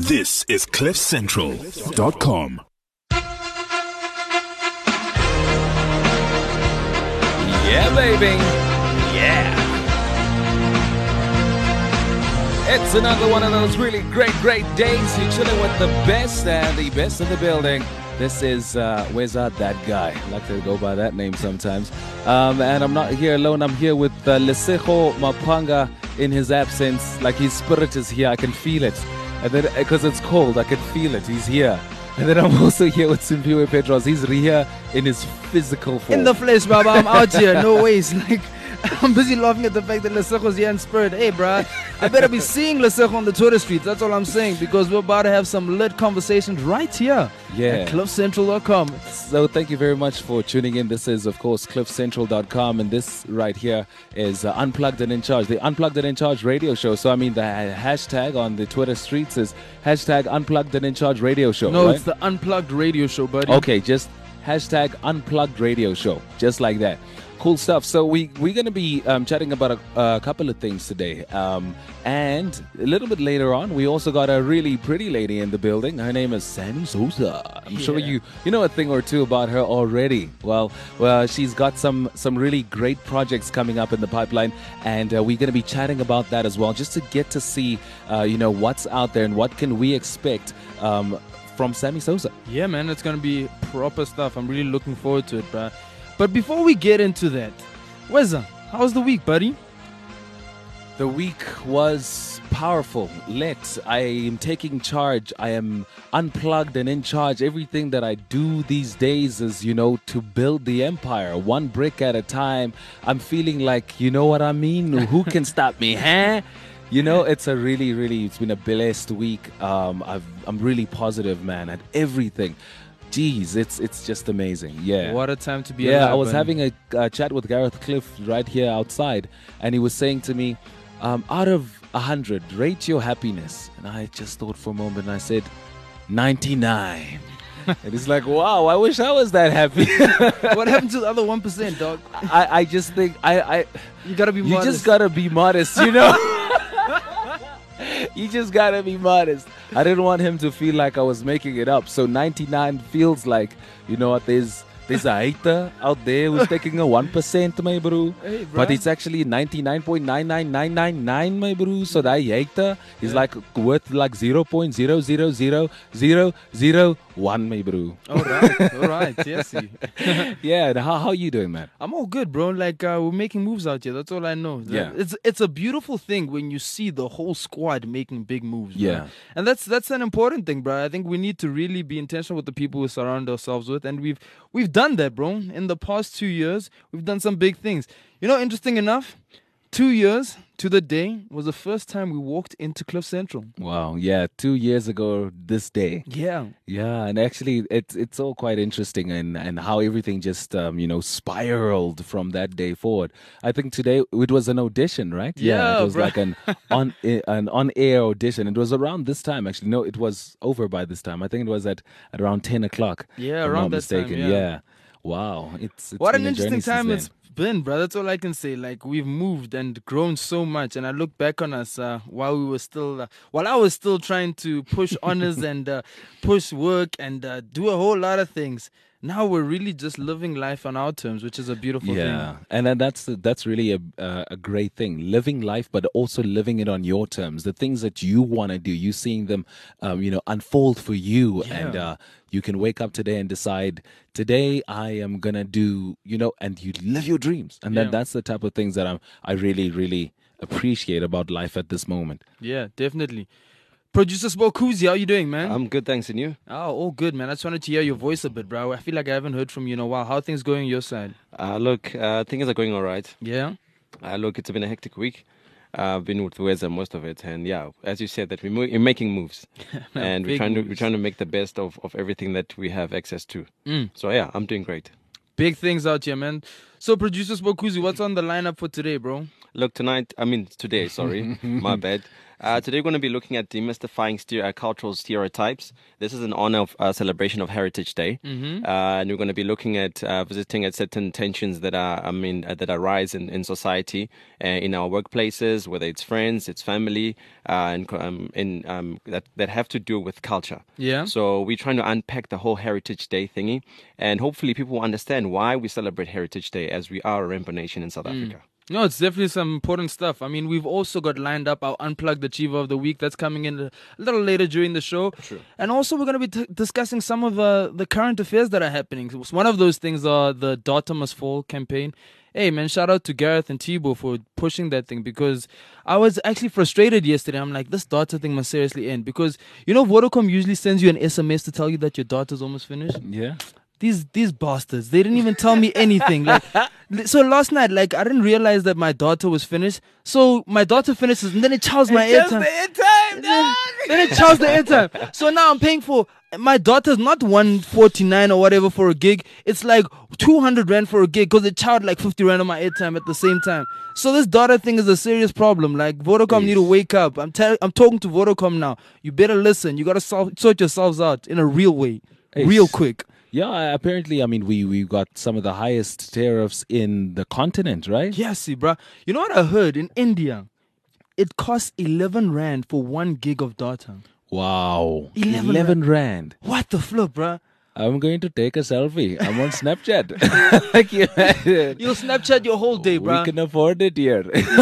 This is CliffCentral.com. Yeah, baby. Yeah. It's another one of those really great days. You're chilling with the best and the best in the building. This is Where's That Guy? I like to go by that name sometimes. And I'm not here alone. I'm here with Lesego Mapanga in his absence. Like his spirit is here. I can feel it. And then, because it's cold, I can feel it. He's here. And then I'm also here with Simpiwe Petros. He's here in his physical form. In the flesh, Baba. I'm out here. No ways. Like, I'm busy laughing at the fact that Lesego's here in spirit. Hey, bruh, I better be seeing Lesego on the Twitter streets. That's all I'm saying, because we're about to have some lit conversations right here at CliffCentral.com. So thank you very much for tuning in. This is, of course, CliffCentral.com, and this right here is Unplugged and In Charge, the Unplugged and In Charge radio show. So, I mean, the hashtag on the Twitter streets is hashtag Unplugged and In Charge radio show. No, right? It's the Unplugged radio show, buddy. Okay, just hashtag Unplugged radio show, just like that. Cool stuff. So we're going to be chatting about a couple of things today. And a little bit later on, we also got a really pretty lady in the building. Her name is Sammy Sosa. I'm sure you know a thing or two about her already. Well, she's got some really great projects coming up in the pipeline. And we're going to be chatting about that as well, just to get to see, what's out there and what can we expect from Sammy Sosa. Yeah, man, it's going to be proper stuff. I'm really looking forward to it, bruh. But before we get into that, Weza, how was the week, buddy? The week was powerful, lit. I am taking charge. I am unplugged and in charge. Everything that I do these days is, to build the empire, one brick at a time. I'm feeling like, you know what I mean? Who can stop me, huh? It's a it's been a blessed week. I'm really positive, man, at everything. Jeez, it's just amazing. Yeah. What a time to be alive. Yeah, I was having a chat with Gareth Cliff right here outside, and he was saying to me, out of 100, rate your happiness. And I just thought for a moment, and I said, 99. And he's like, wow, I wish I was that happy. What happened to the other 1%, dog? I just think you gotta be modest. You just gotta be modest, You just gotta be modest. I didn't want him to feel like I was making it up. So 99 feels like, there's a hater out there who's taking a 1%, my bro. Hey, bro. But it's actually 99.99999, my bro. So that hater is like worth like 0.0000001, my bro. All right, yes. Yeah, and how you doing, man? I'm all good, bro. Like, we're making moves out here. That's all I know. Yeah. It's a beautiful thing when you see the whole squad making big moves, bro. Yeah. And that's an important thing, bro. I think we need to really be intentional with the people we surround ourselves with, and we've done that, bro. In the past 2 years, we've done some big things. Interesting enough, 2 years to the day was the first time we walked into Cliff Central. Wow, yeah, 2 years ago this day. Yeah. Yeah, and actually it's all quite interesting and how everything just spiraled from that day forward. I think today it was an audition, right? Yeah, it was bro. like an on-air audition. It was around this time, actually. No, it was over by this time. I think it was at around 10 o'clock. Yeah, if I'm around not that mistaken. time, yeah. Wow, it's What been an a interesting journey since time then. it's been, bro. That's all I can say. Like, we've moved and grown so much, and I look back on us while I was still trying to push honors and push work and do a whole lot of things. Now we're really just living life on our terms, which is a beautiful thing. Yeah, and then that's really a great thing. Living life, but also living it on your terms. The things that you want to do, you seeing them, unfold for you, and you can wake up today and decide, today I am gonna do, and you live your dreams. And then that's the type of things that I really, really appreciate about life at this moment. Yeah, definitely. Producer Spokuzi, how you doing, man? I'm good, thanks, and you? Oh, all good, man. I just wanted to hear your voice a bit, bro. I feel like I haven't heard from you in a while. How are things going on your side? Things are going all right. Yeah? It's been a hectic week. I've been with Weza most of it, and as you said, that we're making moves, and we're trying to make the best of everything that we have access to. So I'm doing great. Big things out here, man. So, Producer Spokuzi, what's on the lineup for today, bro? Look, today, sorry, my bad. Today we're going to be looking at demystifying cultural stereotypes. This is an honor of celebration of Heritage Day, and we're going to be looking at visiting at certain tensions that that arise in society, in our workplaces, whether it's friends, it's family, and that have to do with culture. Yeah. So we're trying to unpack the whole Heritage Day thingy, and hopefully people will understand why we celebrate Heritage Day, as we are a rainbow nation in South Africa. No, it's definitely some important stuff. I mean, we've also got lined up our Unplugged Achiever of the Week. That's coming in a little later during the show. True. And also, we're going to be discussing some of the current affairs that are happening. So one of those things are the Daughter Must Fall campaign. Hey, man, shout out to Gareth and Thibaut for pushing that thing, because I was actually frustrated yesterday. I'm like, this daughter thing must seriously end, because, you know, Vodacom usually sends you an SMS to tell you that your daughter's almost finished. Yeah. These bastards, they didn't even tell me anything. Like, so last night, like, I didn't realize that my daughter was finished. So my daughter finishes, and then it chows my airtime. Then it chows the airtime. So now I'm paying for my daughter's not 149 or whatever for a gig. It's like 200 rand for a gig, because it chowed like 50 rand on my airtime at the same time. So this daughter thing is a serious problem. Like, Vodacom need to wake up. I'm talking to Vodacom now. You better listen. You gotta sort yourselves out in a real way, real quick. Yeah, apparently, I mean, we got some of the highest tariffs in the continent, right? Yeah, see, bruh. You know what I heard? In India, it costs 11 rand for 1 gig of data. Wow. 11 rand. What the flip, bruh? I'm going to take a selfie. I'm on Snapchat. Like, you'll Snapchat your whole day, bruh. We can afford it here.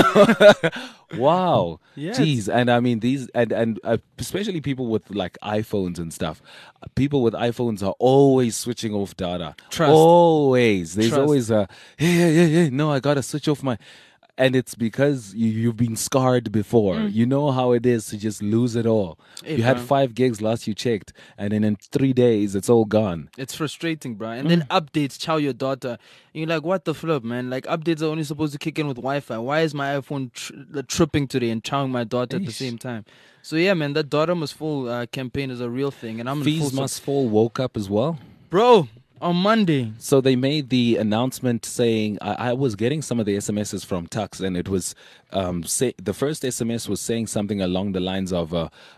Wow. Yes. Jeez. And I mean, these, and especially people with like iPhones and stuff. People with iPhones are always switching off data. Trust. Always. There's Trust. always a, hey, no, I got to switch off my... And it's because you've been scarred before. You know how it is to just lose it all. Hey, you had bro. 5 gigs last you checked, and then in 3 days, it's all gone. It's frustrating, bruh. And then updates chow your daughter. And you're like, what the flip, man? Like, updates are only supposed to kick in with Wi-Fi. Why is my iPhone tripping today and chowing my daughter at the same time? So yeah, man, that Daughter Must Fall campaign is a real thing. And I'm in Fees full Must Fall woke up as well. Bro, on Monday. So they made the announcement saying, I was getting some of the SMSs from Tux, and it was, the first SMS was saying something along the lines of,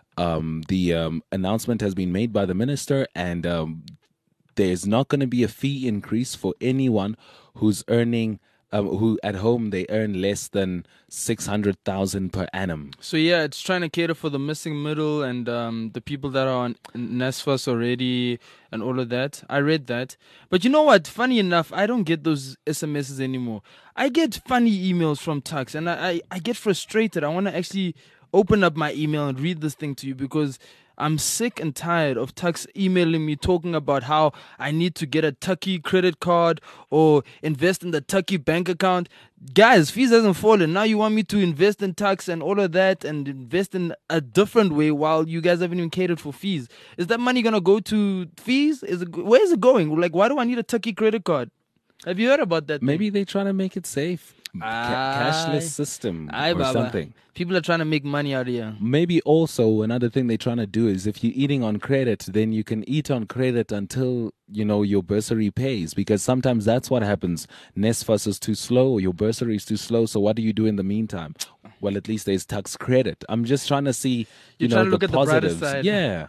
the announcement has been made by the minister, and there's not going to be a fee increase for anyone who's earning, who at home they earn less than 600,000 per annum. So yeah, it's trying to cater for the missing middle and the people that are on NSFAS already and all of that. I read that. But you know what? Funny enough, I don't get those SMSs anymore. I get funny emails from Tux, and I get frustrated. I want to actually open up my email and read this thing to you, because I'm sick and tired of Tux emailing me talking about how I need to get a Tucky credit card or invest in the Tucky bank account. Guys, fees hasn't fallen. Now you want me to invest in Tux and all of that and invest in a different way while you guys haven't even catered for fees. Is that money going to go to fees? Where is it going? Like, why do I need a Tucky credit card? Have you heard about that? Maybe they're trying to make it safe. Cashless system or something. People are trying to make money out of here. Maybe also another thing they're trying to do is, if you're eating on credit, then you can eat on credit until, you know, your bursary pays, because sometimes that's what happens. NSFAS is too slow, your bursary is too slow, so what do you do in the meantime? Well, at least there's tax credit. I'm just trying to see, You're trying to look the at the brighter positives. side. Yeah.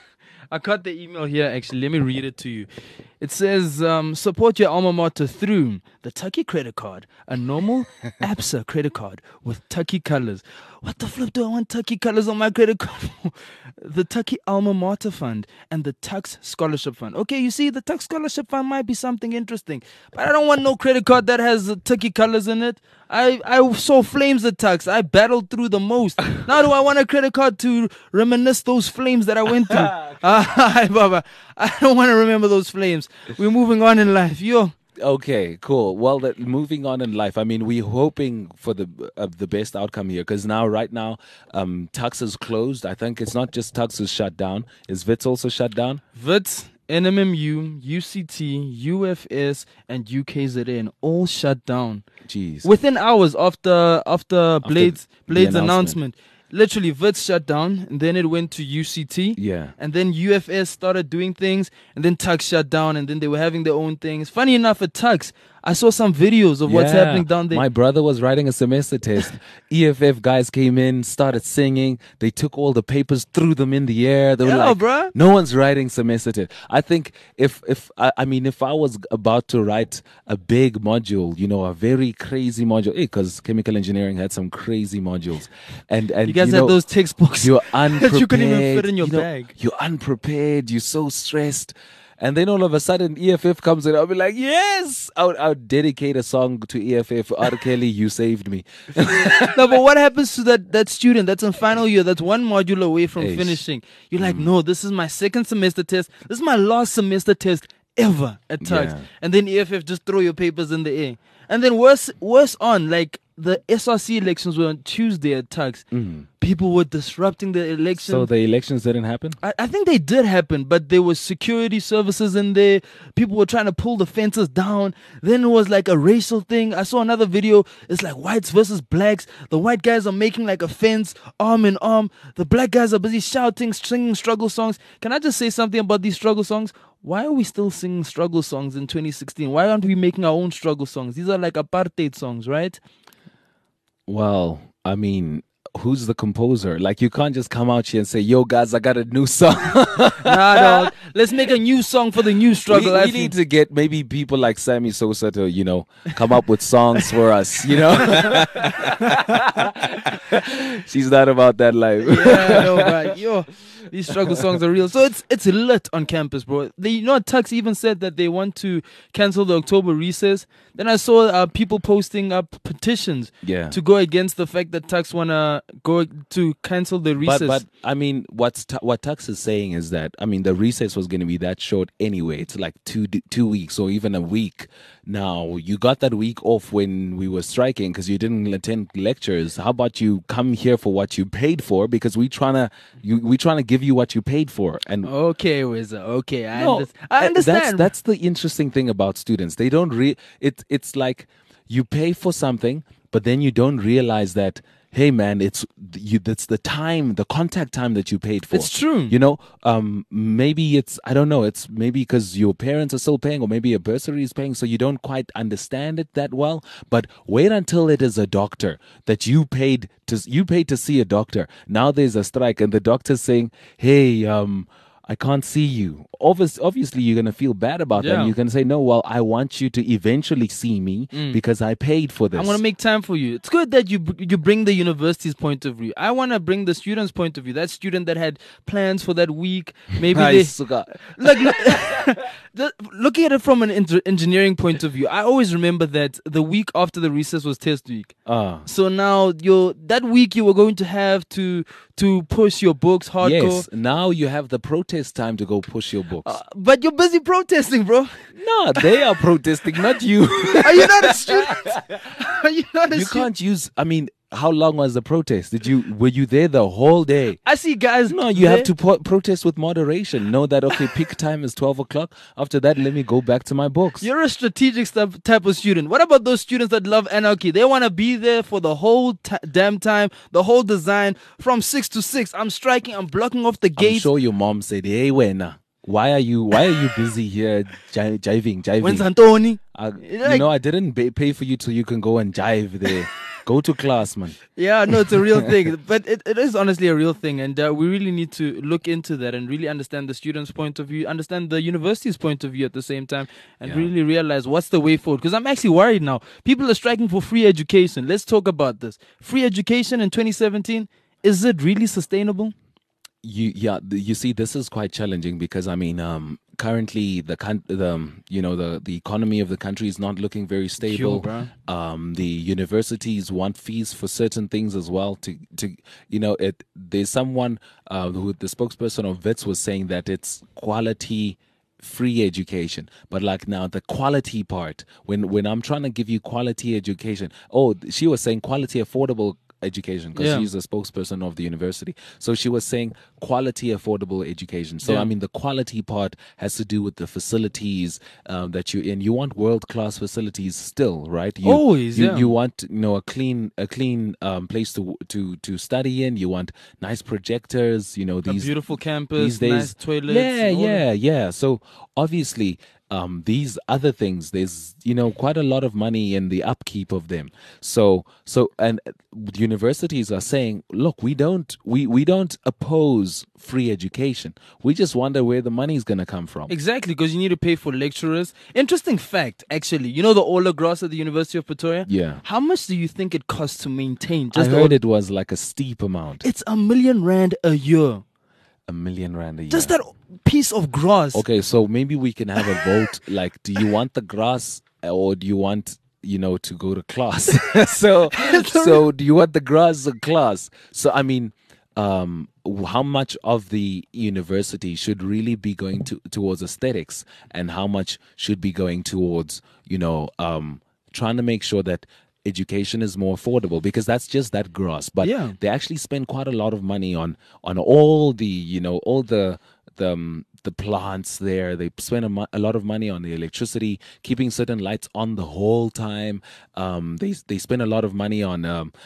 I got the email here, actually. Let me read it to you. It says, support your alma mater through the Tucky credit card, a normal ABSA credit card with Tucky colors. What the flip do I want Tucky colors on my credit card for? The Tucky Alma Mater Fund and the Tux Scholarship Fund. Okay, you see, the Tux Scholarship Fund might be something interesting, but I don't want no credit card that has Tucky colors in it. I saw flames at Tux. I battled through the most. Now do I want a credit card to reminisce those flames that I went through? Baba, I don't want to remember those flames. We're moving on in life. Yo. Okay, cool. Well, moving on in life, I mean, we're hoping for the best outcome here, because right now, Tux is closed. I think it's not just Tux is shut down. Is Wits also shut down? Wits, NMMU, UCT, UFS, and UKZN all shut down. Jeez. Within hours after Blade's announcement. Literally, Wits shut down, and then it went to UCT. Yeah. And then UFS started doing things, and then Tux shut down, and then they were having their own things. Funny enough, at Tux, I saw some videos of what's happening down there. My brother was writing a semester test. EFF guys came in, started singing. They took all the papers, threw them in the air. They were like, bruh. no one's writing semester test. I think if I was about to write a big module, a very crazy module, because chemical engineering had some crazy modules, and you guys had those textbooks you're unprepared. that you couldn't even fit in your bag. You're unprepared. You're so stressed. And then all of a sudden, EFF comes in. I'll be like, yes! I'll dedicate a song to EFF. R. Kelly, you saved me. No, but what happens to that student that's in final year, that's one module away from finishing? You're like, no, this is my second semester test. This is my last semester test ever at Tuks. Yeah. And then EFF just throw your papers in the air. And then worse on, like, the SRC elections were on Tuesday at Tuks. People were disrupting the election. So the elections didn't happen? I think they did happen, but there was security services in there. People were trying to pull the fences down. Then it was like a racial thing. I saw another video. It's like whites versus blacks. The white guys are making like a fence, arm in arm. The black guys are busy shouting, singing struggle songs. Can I just say something about these struggle songs? Why are we still singing struggle songs in 2016? Why aren't we making our own struggle songs? These are like apartheid songs, right? Well, I mean, who's the composer? Like, you can't just come out here and say, yo, guys, I got a new song. No. Let's make a new song for the new struggle. We need to get maybe people like Sammy Sosa to, come up with songs for us, She's not about that life. Yeah, no, but these struggle songs are real. So it's lit on campus, bro. Tuks even said that they want to cancel the October recess. Then I saw people posting up petitions to go against the fact that Tuks want to go to cancel the recess. But I mean, what Tuks is saying is that, I mean, the recess was going to be that short anyway. It's like 2 weeks or even a week. Now, you got that week off when we were striking because you didn't attend lectures. How about you come here for what you paid for? Because we trying to give you what you paid for. And okay, Wizard. Okay, I understand. That's the interesting thing about students. They don't it's like you pay for something, but then you don't realize that, hey man, that's the time, the contact time that you paid for. It's true. Maybe I don't know, it's maybe because your parents are still paying, or maybe a bursary is paying, so you don't quite understand it that well. But wait until it is a doctor that you paid to see a doctor. Now there's a strike and the doctor's saying, hey, I can't see you. Obviously, you're going to feel bad about that. You're going to say, no, well, I want you to eventually see me because I paid for this. I want to make time for you. It's good that you bring the university's point of view. I want to bring the student's point of view. That student that had plans for that week. Maybe looking at it from an engineering point of view, I always remember that the week after the recess was test week. So now that week you were going to have to push your books hardcore. Yes, now you have the protest time to go push your books. But you're busy protesting, bro. No, they are protesting, not you. Are you not a student? Are you not a student? You can't use, I mean, how long was the protest? Were you there the whole day? I see guys. No, you have to protest with moderation. Know that, okay, peak time is 12 o'clock. After that, let me go back to my books. You're a strategic type of student. What about those students that love anarchy? They want to be there for the whole damn time, the whole design, from 6 to 6. I'm striking, I'm blocking off the gates. I'm sure your mom said, hey, Wena, why are you busy here jiving? When's Antoni? I didn't pay for you till you can go and jive there. Go to class, man. Yeah, no, it's a real thing. But it is honestly a real thing. And we really need to look into that and really understand the student's point of view, understand the university's point of view at the same time, and really realize what's the way forward. Because I'm actually worried now. People are striking for free education. Let's talk about this. Free education in 2017, is it really sustainable? You see, this is quite challenging because, I mean, currently the economy of the country is not looking very stable. The universities want fees for certain things as well. There's someone who the spokesperson of Wits was saying that it's quality free education, but like now the quality part, when I'm trying to give you quality education, she was saying quality affordable education because she's a spokesperson of the university. So she was saying quality, affordable education. So, Yeah. I mean, the quality part has to do with the facilities that you're in. You want world-class facilities still, right? Always, yeah. You want, a clean place to study in. You want nice projectors, A these beautiful campus, these days. nice toilets. Yeah, all that. yeah. So obviously, these other things, there's quite a lot of money in the upkeep of them. So and universities are saying, look, we don't oppose free education. We just wonder where the money is going to come from. Exactly, because you need to pay for lecturers. Interesting fact, actually. You know the Ola Grass at the University of Pretoria? Yeah. How much do you think it costs to maintain? I the heard it was like a steep amount. It's R1 million a year. R1 million a year. Just that piece of grass. Okay, so maybe we can have a vote. Like, do you want the grass or do you want, to go to class? so do you want the grass or class? So, I mean, how much of the university should really be going towards aesthetics, and how much should be going towards, trying to make sure that education is more affordable, because that's just that grass. But Yeah. they actually spend quite a lot of money on all the all the plants there. They spend a lot of money on the electricity, keeping certain lights on the whole time. They spend a lot of money on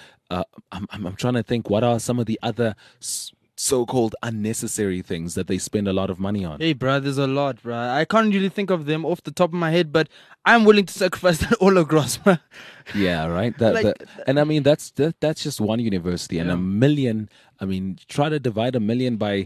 I'm trying to think, what are some of the other so-called unnecessary things that they spend a lot of money on? Hey, bruh, there's a lot, bruh. I can't really think of them off the top of my head, but I'm willing to sacrifice that Ola Grass, bruh. Yeah, right. And I mean, that's just one university, and Yeah. $1 million. I mean, try to divide $1 million by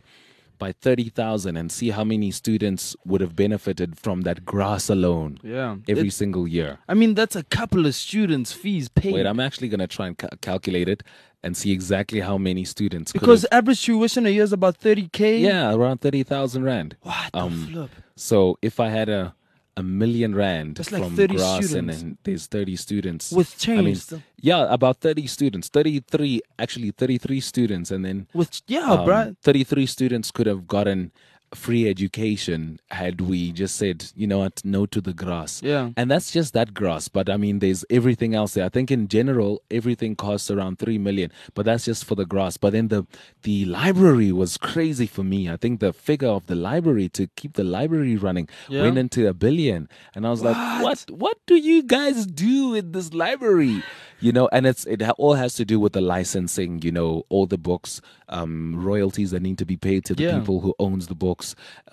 30,000 and see how many students would have benefited from that grass alone. Yeah. Every single year. I mean, that's a couple of students' fees paid. Wait, I'm actually gonna try and calculate it and see exactly how many students. Because average tuition a year is about 30K. yeah, around 30,000 rand. What the flip? So if I had a R1 million That's like from 30 grass students. and there's 30 students With I mean, change still. yeah, about 30 students, 33 students, and then Bruh. 33 students could have gotten free education had we just said, you know what, no to the grass. Yeah. And that's just that grass. But I mean, there's everything else there. I think in general, everything costs around 3 million, but that's just for the grass. But then the library was crazy for me. I think the figure of the library to keep the library running Yeah. went into $1 billion. And I was like, what do you guys do with this library? And it all has to do with the licensing, all the books, royalties that need to be paid to the Yeah. people who owns the books,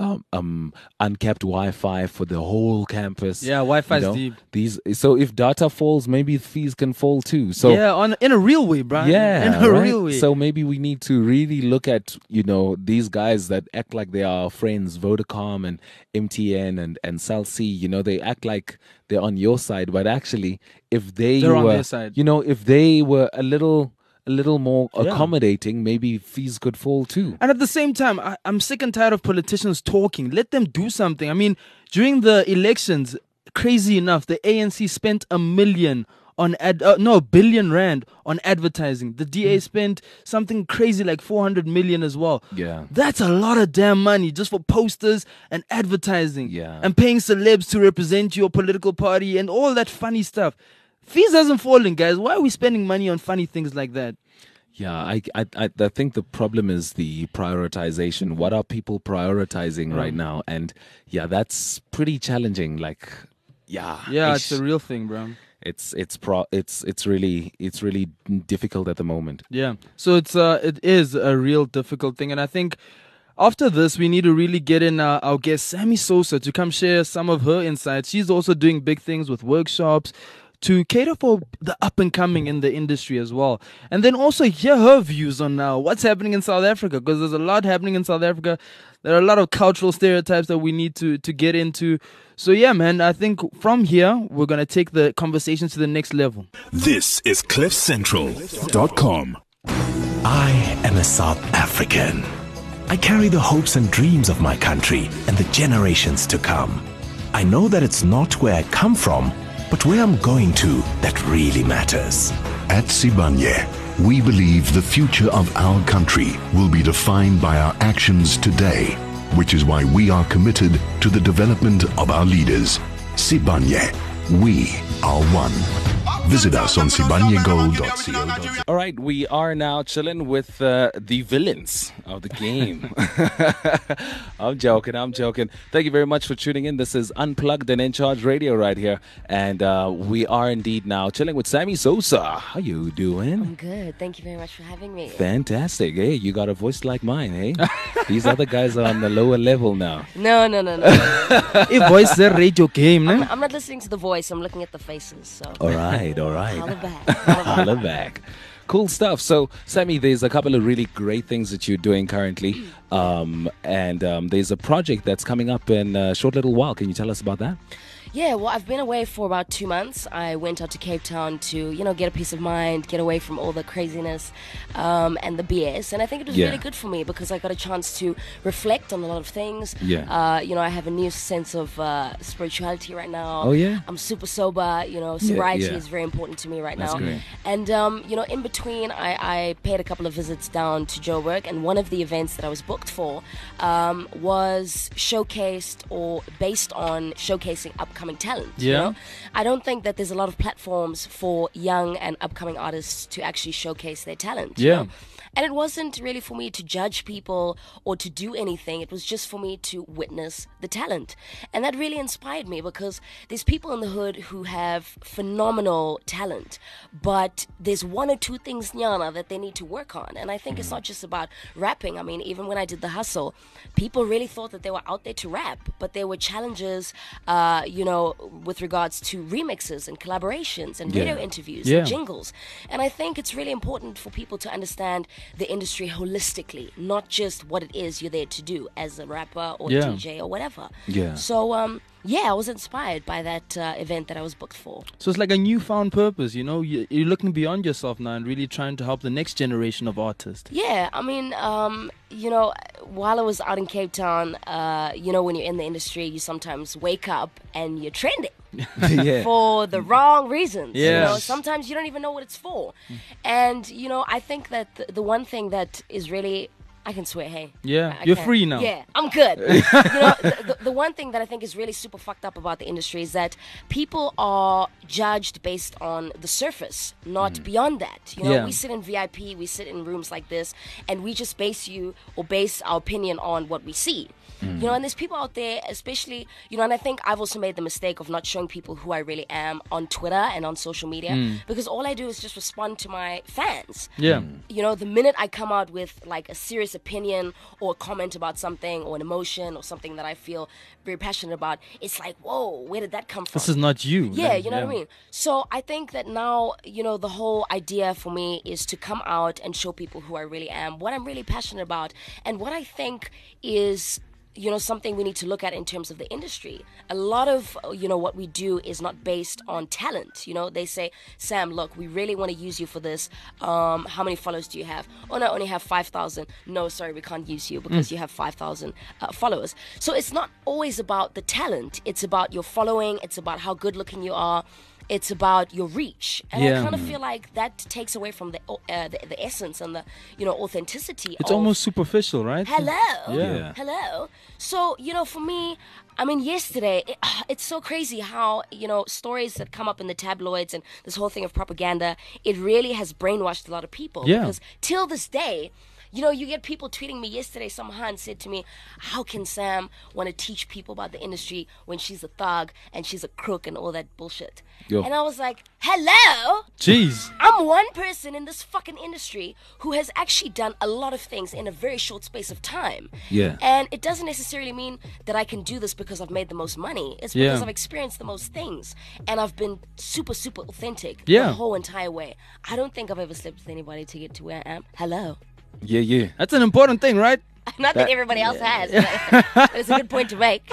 uncapped Wi-Fi for the whole campus. Yeah, Wi-Fi's deep. So if data falls, maybe fees can fall too. So yeah, in a real way, bruh. yeah, In a right? real way. So maybe we need to really look at, these guys that act like they are our friends, Vodacom and MTN and Cell C, they act like they're on your side, but actually if they're on their side. If they were a little more accommodating, maybe fees could fall too. And at the same time, I'm sick and tired of politicians talking. Let them do something. I mean, during the elections, crazy enough, the ANC spent $1 million on $1 billion rand on advertising. The DA spent something crazy like 400 million as well. Yeah. That's a lot of damn money just for posters and advertising. Yeah. And paying celebs to represent your political party and all that funny stuff. Fees hasn't fallen, guys. Why are we spending money on funny things like that? Yeah, I think the problem is the prioritization. What are people prioritizing right now? And yeah, that's pretty challenging. Like, yeah, it's a real thing, bro. It's really difficult at the moment. Yeah, so it is a real difficult thing, and I think after this we need to really get in our guest Sammy Sosa to come share some of her insights. She's also doing big things with workshops to cater for the up and coming in the industry as well. And then also hear her views on what's happening in South Africa, because there's a lot happening in South Africa. There are a lot of cultural stereotypes that we need to get into. So yeah, man, I think from here, we're going to take the conversation to the next level. This is CliffCentral.com. I am a South African. I carry the hopes and dreams of my country and the generations to come. I know that it's not where I come from, but where I'm going to that really matters. At Sibanye, we believe the future of our country will be defined by our actions today, which is why we are committed to the development of our leaders. Sibanye, we are one. Visit us on sibanyegold.co.za. All right, we are now chilling with the villains of the game. I'm joking. Thank you very much for tuning in. This is Unplugged and In Charge Radio right here. And we are indeed now chilling with Sammy Sosa. How you doing? I'm good. Thank you very much for having me. Fantastic. Hey, you got a voice like mine, hey? These other guys are on the lower level now. No. A voice the radio game, ne? I'm not listening to the voice. I'm looking at the faces. So. All right. Holla back. Holla back. Cool stuff. So, Sammy, there's a couple of really great things that you're doing currently. And there's a project that's coming up in a short little while. Can you tell us about that? Yeah, well, I've been away for about 2 months. I went out to Cape Town to, get a peace of mind, get away from all the craziness and the BS. And I think it was really good for me because I got a chance to reflect on a lot of things. Yeah. I have a new sense of spirituality right now. Oh, yeah? I'm super sober. Sobriety is very important to me right That's now. great. And, in between, I paid a couple of visits down to Joburg. And one of the events that I was booked for was showcased or based on showcasing upcoming talent. I don't think that there's a lot of platforms for young and upcoming artists to actually showcase their talent. And it wasn't really for me to judge people or to do anything. It was just for me to witness the talent. And that really inspired me because there's people in the hood who have phenomenal talent, but there's one or two things, Nyana, that they need to work on. And I think it's not just about rapping. I mean, even when I did The Hustle, people really thought that they were out there to rap, but there were challenges, with regards to remixes and collaborations and radio interviews and jingles. And I think it's really important for people to understand the industry holistically, not just what it is you're there to do as a rapper or DJ or whatever. So I was inspired by that event that I was booked for. So it's like a newfound purpose, you're looking beyond yourself now and really trying to help the next generation of artists. Yeah, I mean, while I was out in Cape Town, when you're in the industry, you sometimes wake up and you're trending. For the wrong reasons. Sometimes you don't even know what it's for. And, I think that the one thing that is really... I can swear, hey. You're free now. Yeah, I'm good. The one thing that I think is really super fucked up about the industry is that people are judged based on the surface, not beyond that. We sit in VIP, we sit in rooms like this, and we just base our opinion on what we see. And there's people out there, especially, and I think I've also made the mistake of not showing people who I really am on Twitter and on social media because all I do is just respond to my fans. The minute I come out with like a serious opinion or a comment about something or an emotion or something that I feel very passionate about, it's like, whoa, where did that come from? This is not you. You know what I mean? So I think that now, the whole idea for me is to come out and show people who I really am, what I'm really passionate about, and what I think is something we need to look at in terms of the industry. A lot of, what we do is not based on talent. They say, Sam, look, we really want to use you for this. How many followers do you have? Oh, no, I only have 5,000. No, sorry, we can't use you because you have 5,000 followers. So it's not always about the talent. It's about your following. It's about how good looking you are. It's about your reach, and I kind of feel like that takes away from the essence and the authenticity. It's almost superficial, right? Hello. So for me, I mean, yesterday it's so crazy how stories that come up in the tabloids and this whole thing of propaganda. It really has brainwashed a lot of people because till this day. You get people tweeting me yesterday. Some Han said to me, how can Sam want to teach people about the industry when she's a thug and she's a crook and all that bullshit? And I was like, hello? Jeez. I'm one person in this fucking industry who has actually done a lot of things in a very short space of time. And it doesn't necessarily mean that I can do this because I've made the most money. It's because I've experienced the most things. And I've been super, super authentic the whole entire way. I don't think I've ever slept with anybody to get to where I am. Hello? That's an important thing, right? Not that everybody else has, but it's a good point to make.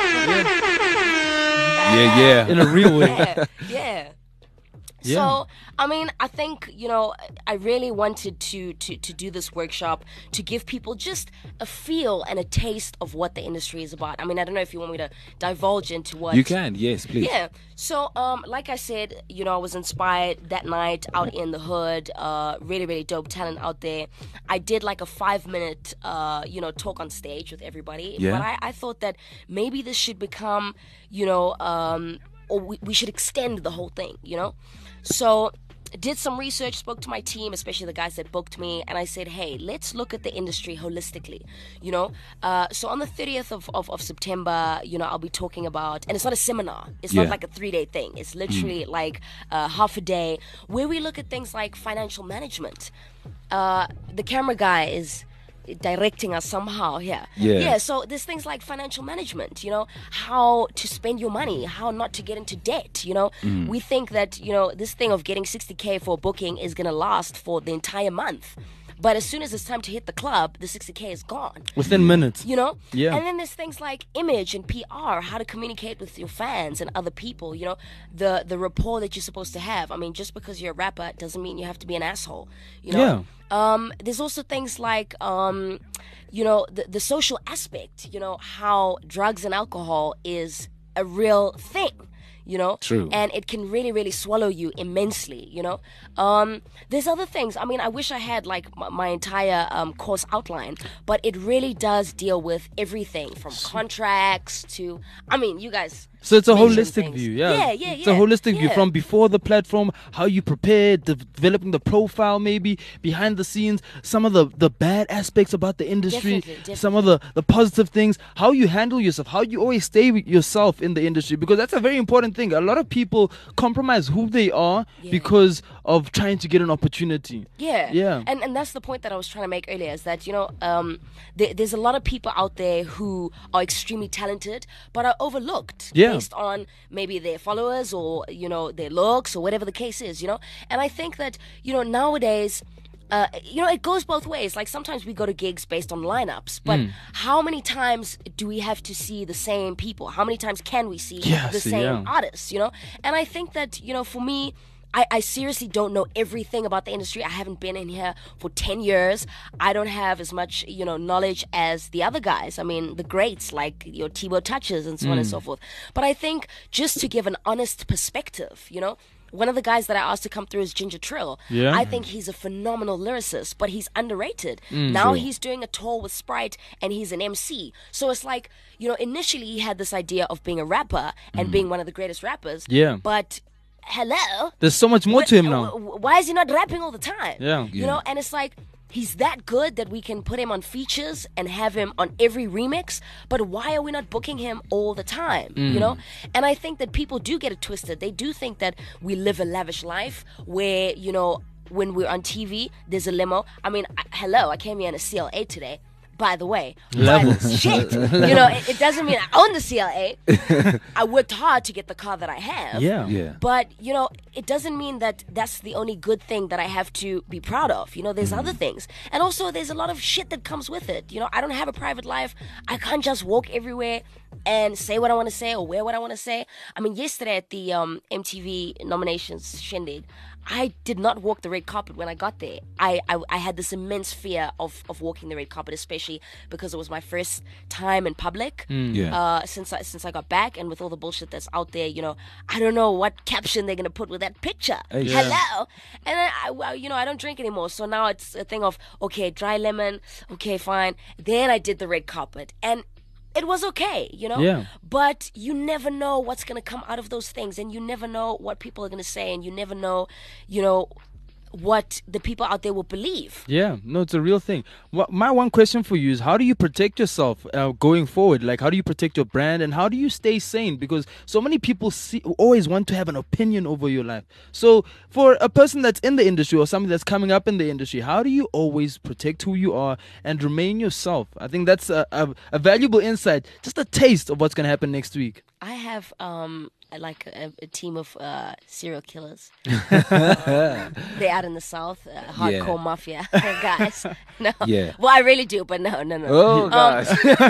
In a real way. So, I mean, I think, I really wanted to do this workshop to give people just a feel and a taste of what the industry is about. I mean, I don't know if you want me to divulge into what... You can, yes, please. Yeah. So, like I said, I was inspired that night out in the hood. Really, really dope talent out there. I did like a 5-minute, talk on stage with everybody. But I thought that maybe this should become, or we should extend the whole thing, you know? So did some research, spoke to my team, especially the guys that booked me, and I said, hey, let's look at the industry holistically, you know? So on the 30th of September, you know, I'll be talking about, and it's not a seminar, it's not like a 3-day thing, it's literally like half a day, where we look at things like financial management. The camera guy is directing us somehow here. So there's things like financial management, you know, how to spend your money, how not to get into debt, you know. We think that, you know, this thing of getting 60K for a booking is going to last for the entire month. But as soon as it's time to hit the club, the 60K is gone. Within minutes. You know? Yeah. And then there's things like image and PR, how to communicate with your fans and other people, you know, the rapport that you're supposed to have. I mean, just because you're a rapper doesn't mean you have to be an asshole, you know? There's also things like, you know, the social aspect, you know, how drugs and alcohol is a real thing. You know, true, and it can really, really swallow you immensely. You know, there's other things. I mean, I wish I had like my entire course outline, but it really does deal with everything from contracts to. I mean, you guys. So it's a holistic view, yeah. It's a holistic view from before the platform, how you prepare, developing the profile maybe, behind the scenes, some of the bad aspects about the industry, Definitely. some of the positive things, how you handle yourself, how you always stay with yourself in the industry, because that's a very important thing. A lot of people compromise who they are because of trying to get an opportunity. Yeah. And that's the point that I was trying to make earlier, is that, you know, there's a lot of people out there who are extremely talented but are overlooked. Based on maybe their followers or, you know, their looks or whatever the case is, you know. And I think that, you know, nowadays, you know, it goes both ways. Like sometimes we go to gigs based on lineups, but how many times do we have to see the same people? How many times can we see the same artists, you know? And I think that, you know, for me, I seriously don't know everything about the industry. I haven't been in here for 10 years. I don't have as much, you know, knowledge as the other guys. I mean, the greats like your Thibaut Touches and so on and so forth. But I think just to give an honest perspective, you know, one of the guys that I asked to come through is Ginger Trill. I think he's a phenomenal lyricist, but he's underrated. Now he's doing a tour with Sprite and he's an MC. So it's like, you know, initially he had this idea of being a rapper and being one of the greatest rappers. But hello, there's so much more to him now. Why is he not rapping all the time? You know, and it's like he's that good that we can put him on features and have him on every remix, but why are we not booking him all the time? You know? And I think that people do get it twisted. They do think that we live a lavish life where, you know, when we're on TV, there's a limo. I mean, hello, I came here in a CLA today. By the way, shit, you know, it doesn't mean I own the CLA. I worked hard to get the car that I have. But, you know, it doesn't mean that that's the only good thing that I have to be proud of. You know, there's other things. And also, there's a lot of shit that comes with it. You know, I don't have a private life. I can't just walk everywhere and say what I want to say or wear what I want to say. I mean, yesterday at the MTV nominations shindig, I did not walk the red carpet when I got there. I had this immense fear of walking the red carpet, especially because it was my first time in public since I got back, and with all the bullshit that's out there, you know, I don't know what caption they're gonna put with that picture. Hello, and I don't drink anymore, so now it's a thing of okay, dry lemon, okay, fine. Then I did the red carpet, and it was okay, you know? But you never know what's going to come out of those things, and you never know what people are going to say, and you never know, you know, what the people out there will believe. No, it's a real thing. My one question for you is, how do you protect yourself going forward? Like, how do you protect your brand, and how do you stay sane? Because so many people always want to have an opinion over your life. So for a person that's in the industry or somebody that's coming up in the industry, how do you always protect who you are and remain yourself? I think that's a valuable insight, just a taste of what's going to happen next week. I have like a team of serial killers. They're out in the south, hardcore mafia guys. No, well, I really do, but no. Oh gosh,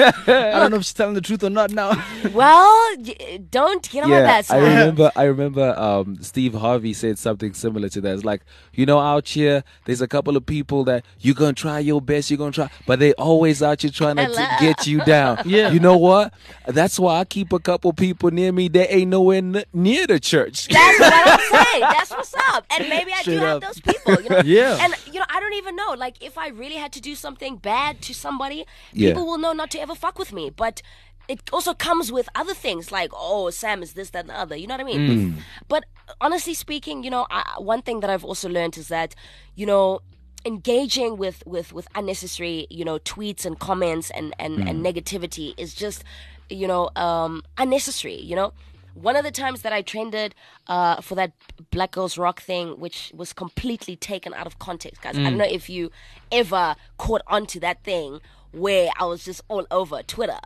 I don't know if she's telling the truth or not now. Well, don't get on my bad side. I remember Steve Harvey said something similar to that. It's like, you know, out here there's a couple of people that you're gonna try your best, you're gonna try, but they always out here trying to get you down. You know what? That's why I keep a couple people near me that ain't nowhere near the church. That's what I'm saying. That's what's up. And maybe I do have those people, you know? And, you know, I don't even know. Like, if I really had to do something bad to somebody, people will know not to ever fuck with me. But it also comes with other things like, oh, Sam is this, that, and the other. You know what I mean? But honestly speaking, one thing that I've also learned is that, engaging with unnecessary, tweets and comments and negativity is just, unnecessary, One of the times that I trended for that Black Girls Rock thing, which was completely taken out of context, guys. I don't know if you ever caught on to that thing where I was just all over Twitter.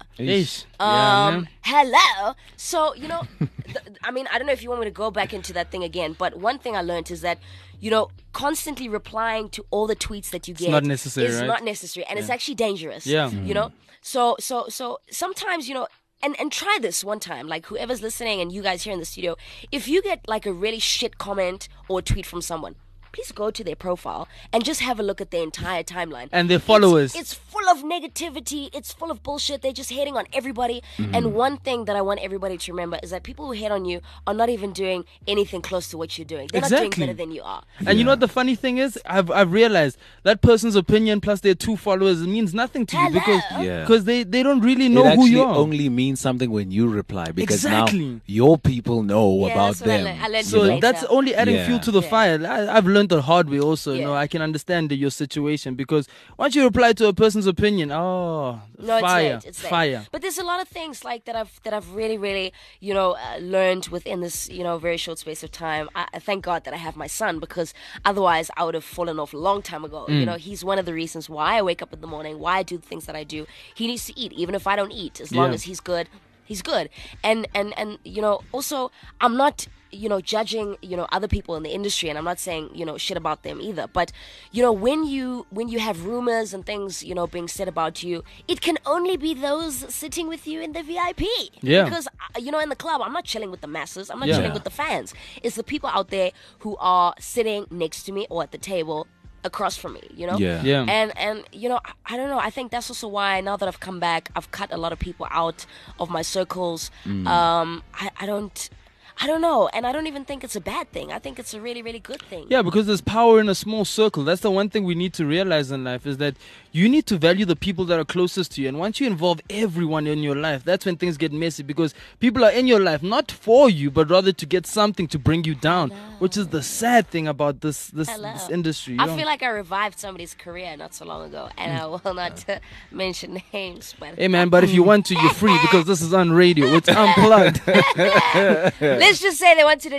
Hello. So, I don't know if you want me to go back into that thing again, but one thing I learned is that, constantly replying to all the tweets that you get not necessary, is right? not necessary, and it's actually dangerous. Yeah. So sometimes, and try this one time, like whoever's listening and you guys here in the studio, if you get like a really shit comment or tweet from someone, please go to their profile and just have a look at their entire timeline. And their followers. It's full of negativity. It's full of bullshit. They're just hating on everybody. And one thing that I want everybody to remember is that people who hate on you are not even doing anything close to what you're doing. They're not doing better than you are. And you know what the funny thing is? I've realized that person's opinion plus their 2 followers means nothing to you because they don't really know who you are. It only means something when you reply because now your people know about them. I learned So later. that's only adding Yeah. fuel to the fire. I've learned the hard way also. I can understand your situation because once you reply to a person's opinion, fire, it's late. fire. But there's a lot of things like that I've really, really, learned within this, very short space of time. I thank God that I have my son because otherwise I would have fallen off a long time ago. He's one of the reasons why I wake up in the morning, why I do the things that I do. He needs to eat, even if I don't eat. As long as he's good, he's good. And also I'm not judging other people in the industry, and I'm not saying shit about them either, but when you have rumors and things being said about you, it can only be those sitting with you in the VIP. Because in the club I'm not chilling with the masses, I'm not chilling with the fans. It's the people out there who are sitting next to me or at the table across from me, And I don't know, I think that's also why now that I've come back, I've cut a lot of people out of my circles. I don't know, and I don't even think it's a bad thing. I think it's a really, really good thing. Yeah, because there's power in a small circle. That's the one thing we need to realize in life is that you need to value the people that are closest to you. And once you involve everyone in your life, that's when things get messy because people are in your life not for you, but rather to get something to bring you down, which is the sad thing about this industry. I feel like I revived somebody's career not so long ago, and I will not mention names. But hey, man, but if you want to, you're free because this is on radio. It's unplugged. Let's just say they wanted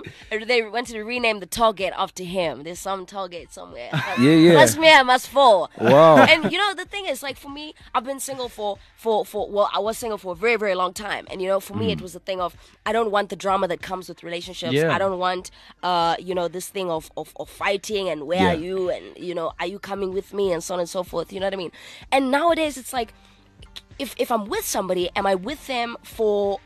to rename the tollgate after him. There's some tollgate somewhere. Must me, I must fall. Wow. And the thing is, like, for me, I've been single for I was single for a very, very long time. And for me, it was a thing of I don't want the drama that comes with relationships. Yeah. I don't want this thing of fighting and where are you and are you coming with me and so on and so forth. You know what I mean? And nowadays it's like if I'm with somebody, am I with them for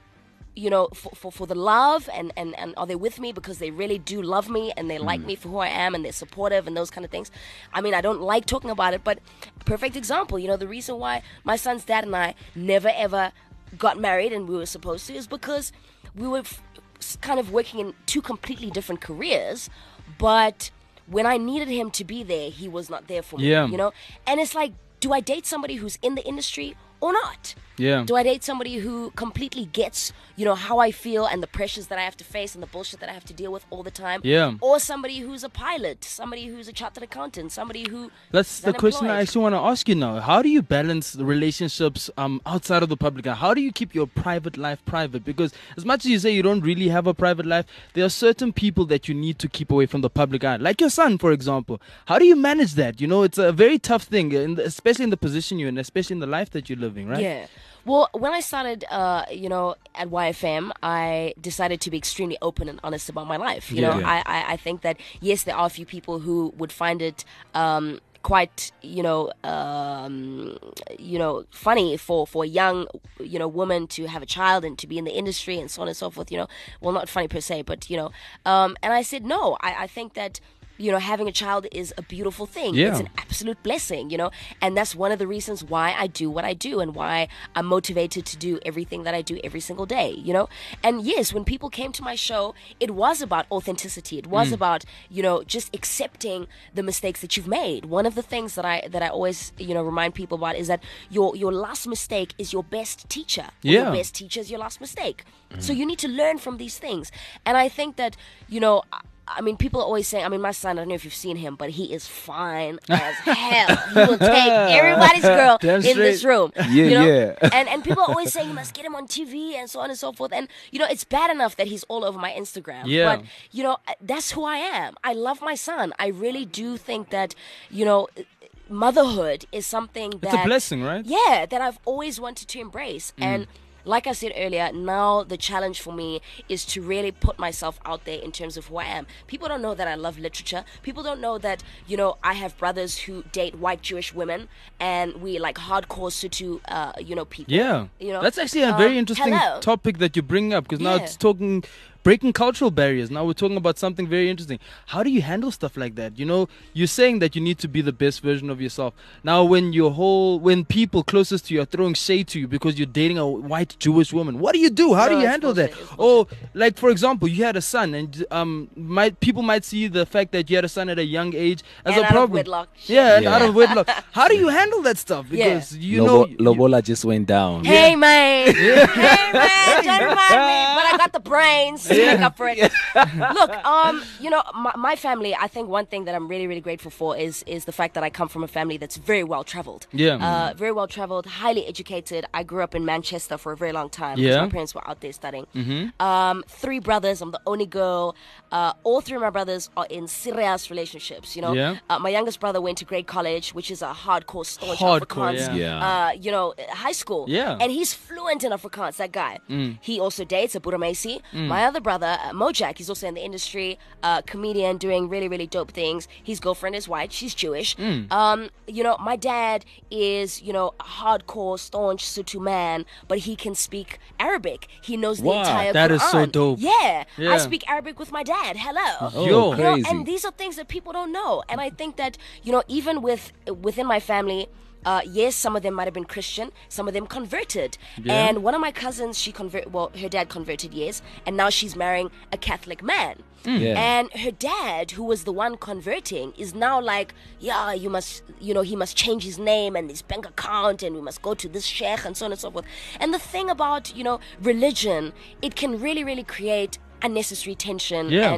for the love and are they with me because they really do love me and they like me for who I am and they're supportive and those kind of things. I mean, I don't like talking about it, but perfect example, the reason why my son's dad and I never ever got married and we were supposed to is because we were kind of working in 2 completely different careers, but when I needed him to be there, he was not there for me, And it's like, do I date somebody who's in the industry or not? Yeah. Do I date somebody who completely gets, how I feel and the pressures that I have to face and the bullshit that I have to deal with all the time? Yeah. Or somebody who's a pilot, somebody who's a chartered accountant, somebody who That's the question I actually want to ask you now. How do you balance the relationships outside of the public eye? How do you keep your private life private? Because as much as you say you don't really have a private life, there are certain people that you need to keep away from the public eye. Like your son, for example. How do you manage that? It's a very tough thing, especially in the position you're in, especially in the life that you're living, right? Yeah. Well, when I started, at YFM, I decided to be extremely open and honest about my life. I think that, yes, there are a few people who would find it quite, funny for a young, woman to have a child and to be in the industry and so on and so forth, well, not funny per se, but, and I said, no, I think that having a child is a beautiful thing. Yeah. It's an absolute blessing, and that's one of the reasons why I do what I do and why I'm motivated to do everything that I do every single day, And yes, when people came to my show, it was about authenticity. It was about, just accepting the mistakes that you've made. One of the things that I always, remind people about is that your last mistake is your best teacher. Or Yeah. Your best teacher is your last mistake. So you need to learn from these things. And I think that, people are always saying, my son, I don't know if you've seen him, but he is fine as hell. He will take everybody's girl Damn in straight. this room. Yeah. And people are always saying, you must get him on TV and so on and so forth. And, it's bad enough that he's all over my Instagram. Yeah. But, that's who I am. I love my son. I really do think that, motherhood is something that... It's a blessing, right? Yeah, that I've always wanted to embrace. And like I said earlier, now the challenge for me is to really put myself out there in terms of who I am. People don't know that I love literature. People don't know that, I have brothers who date white Jewish women and we like hardcore Sotho, people. Yeah. That's actually a very interesting hello. topic that you bring up, because now Yeah. it's breaking cultural barriers. Now we're talking about something very interesting. How do you handle stuff like that? You're saying that you need to be the best version of yourself. Now when people closest to you are throwing shade to you because you're dating a white Jewish woman, what do you do? How No, do you it's handle bullshit. that? It's Or like, for example, you had a son, and people might see the fact that you had a son at a young age as And a out of problem. wedlock. Yeah, and Yeah. out of wedlock. How do you handle that stuff? Because Lobola just went down. Hey man, hey man, don't mind me, but I got the brains to make up for it. Look, my family. I think one thing that I'm really, really grateful for is the fact that I come from a family that's very well traveled. Yeah. Very well traveled, highly educated. I grew up in Manchester for a very long time because Yeah. my parents were out there studying. 3 brothers. I'm the only girl. All 3 of my brothers are in serious relationships. Yeah. My youngest brother went to Grade College, which is a hardcore, staunch Hardcore, Afrikaans. yeah. High school. Yeah. And he's fluent in Afrikaans, that guy. He also dates a Buramesi. My other brother, Mojak, he's also in the industry, comedian, doing really, really dope things. His girlfriend is white. She's Jewish. My dad is, a hardcore, staunch Sotho man, but he can speak Arabic. He knows the Wow, entire that Quran. is so dope. Yeah. Yeah. I speak Arabic with my dad. Hello. Oh, Yo. crazy. And these are things that people don't know. And I think that, even within my family, yes, some of them might have been Christian, some of them converted. Yeah. And one of my cousins, her dad converted, yes, and now she's marrying a Catholic man. Yeah. And her dad, who was the one converting, is now like, yeah, he must change his name and his bank account, and we must go to this sheikh and so on and so forth. And the thing about, religion, it can really, really create unnecessary tension Yeah.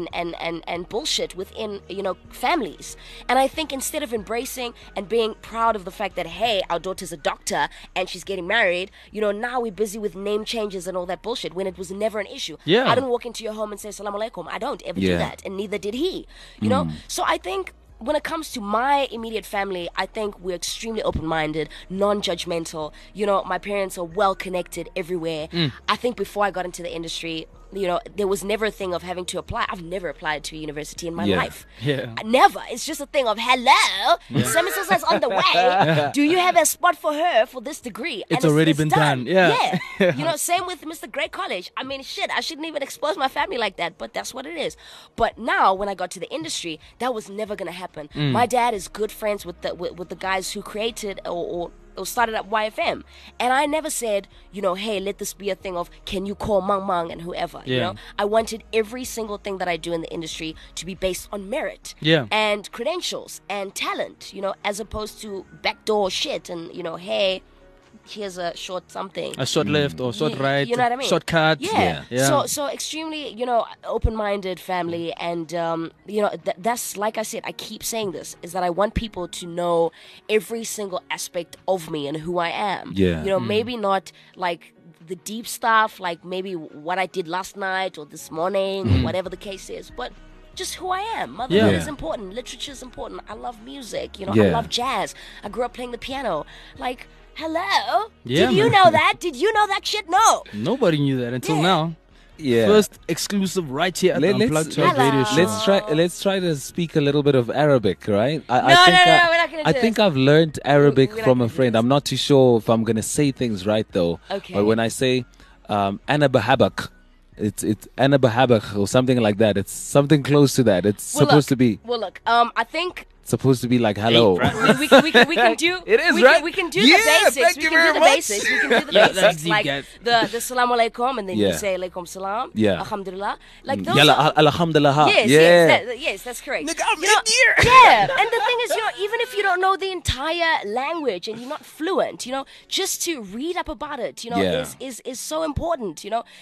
and bullshit within families. And I think instead of embracing and being proud of the fact that, hey, our daughter's a doctor and she's getting married, now we're busy with name changes and all that bullshit when it was never an issue. Yeah. I don't walk into your home and say salam alaikum. I don't ever do Yeah. that, and neither did he. So I think when it comes to my immediate family, I think we're extremely open-minded, non-judgmental. My parents are well-connected everywhere. I think before I got into the industry, there was never a thing of having to apply. I've never applied to a university in my Yeah. life. Yeah. Never. It's just a thing of, hello, so-and-so is on the way. Do you have a spot for her for this degree? It's already been done. Yeah. Same with Mr. Grey College. I mean, shit, I shouldn't even expose my family like that, but that's what it is. But now, when I got to the industry, that was never going to happen. My dad is good friends with the guys who created or started up YFM. And I never said, hey, let this be a thing of, can you call Mang Mang and whoever, Yeah. I wanted every single thing that I do in the industry to be based on merit. Yeah. And credentials and talent, as opposed to backdoor shit and, hey, here's a short something. A short left or short right. You know what I mean? Shortcut. Yeah. Yeah. So extremely, open-minded family, and that's, like I said, I keep saying this, is that I want people to know every single aspect of me and who I am. Yeah. Maybe not like the deep stuff, like maybe what I did last night or this morning, whatever the case is, but just who I am. Motherhood Yeah. is important. Literature is important. I love music. I Yeah. love jazz. I grew up playing the piano. Like, hello? Yeah, Did you man. know that? Did you know that shit? No. Nobody knew that until Yeah. now. Yeah. First exclusive right here at the Unplugged Talk Hello. Radio Show. Let's try to speak a little bit of Arabic, right? No, we're not gonna I do think this. I've learned Arabic We're not from a gonna do friend. this. I'm not too sure if I'm gonna say things right though. Okay. But when I say Ana Bahabak, It's Anabahabach or something like that. It's something close to that. It's supposed to be. Well, look. I think Supposed to be like hello. we can do. It is, we right? Can, we can do Yeah, the basics. thank We you can very do the much. basics. We can do the Yeah, that's basics. deep, Like guys. the salam alaikum, and then Yeah. you say alaikum salam. Yeah. Alhamdulillah. Like those. Yalla, are, alhamdulillah. yes, Yeah. yes, that's correct. Nigga, I'm You know, Indian. Yeah, and the thing is, even if you don't know the entire language and you're not fluent, just to read up about it, Yeah. is so important.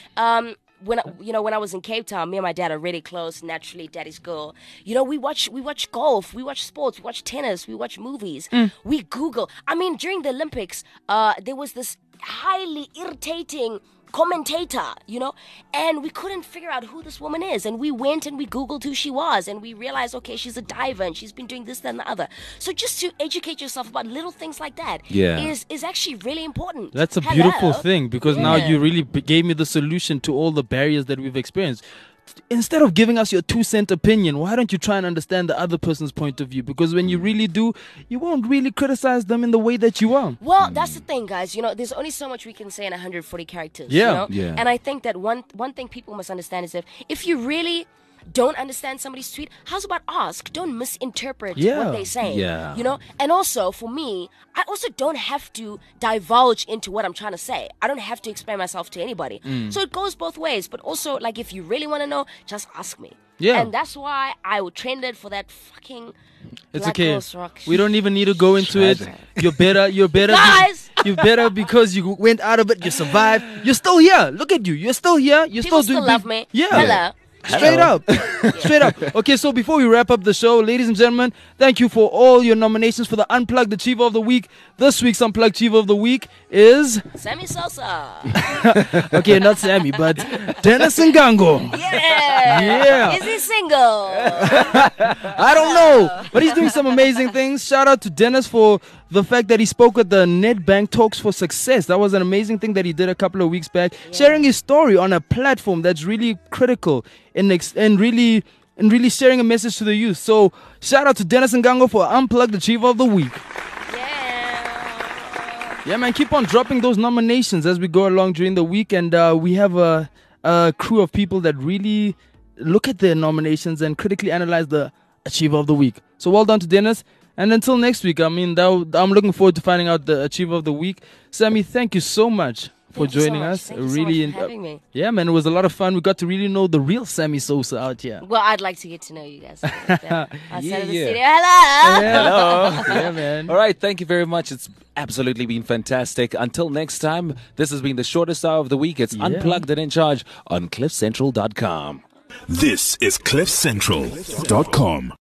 When I was in Cape Town, me and my dad are really close. Naturally, daddy's girl. We watch golf, we watch sports, we watch tennis, we watch movies. We Google. I mean, during the Olympics, there was this highly irritating commentator, and we couldn't figure out who this woman is. And we went and we Googled who she was, and we realized, okay, she's a diver and she's been doing this, that, and the other. So just to educate yourself about little things like that is actually really important. That's a Hello. beautiful thing, because now Yeah. you really gave me the solution to all the barriers that we've experienced. Instead of giving us your 2-cent opinion, why don't you try and understand the other person's point of view? Because when you really do, you won't really criticize them in the way that you are. Well, that's the thing, guys. There's only so much we can say in 140 characters. Yeah. Yeah. And I think that one thing people must understand is if you really don't understand somebody's tweet, how's about ask? Don't misinterpret Yeah. what they're saying. Yeah. And also for me, I also don't have to divulge into what I'm trying to say. I don't have to explain myself to anybody. So it goes both ways. But also, like, if you really want to know, just ask me. Yeah. And that's why I trended for that fucking It's Black okay. Rose Rock. We don't even need to go into it. You're better. Guys! You're better because you went out of it. You survived. You're still here. Look at you. You're still here. You're People still doing still love big- me. Yeah. Hello. Straight up. Straight up. Okay, so before we wrap up the show, ladies and gentlemen, thank you for all your nominations for the Unplugged Achiever of the Week. This week's Unplugged Achiever of the Week is... Sammy Sosa. Okay, not Sammy, but Dennis Ngango. Yeah. Yeah. Is he single? I don't know, but he's doing some amazing things. Shout out to Dennis for the fact that he spoke at the Nedbank Talks for Success. That was an amazing thing that he did a couple of weeks back, sharing his story on a platform that's really critical in really sharing a message to the youth. So shout out to Dennis Ngango for Unplugged Achiever of the Week. Yeah, man, keep on dropping those nominations as we go along during the week. And we have a crew of people that really look at their nominations and critically analyze the Achiever of the Week. So well done to Dennis. And until next week, I'm looking forward to finding out the Achiever of the Week. Sammy, thank you so much for Thank you so joining much. us. Thank you so much for having me. Yeah, man, it was a lot of fun. We got to really know the real Sammy Sosa out here. Well, I'd like to get to know you guys. Outside of the Yeah. studio. Hello. Hello. Yeah, man. All right, thank you very much. It's absolutely been fantastic. Until next time, this has been the shortest hour of the week. It's Unplugged and In Charge on CliffCentral.com. This is CliffCentral.com.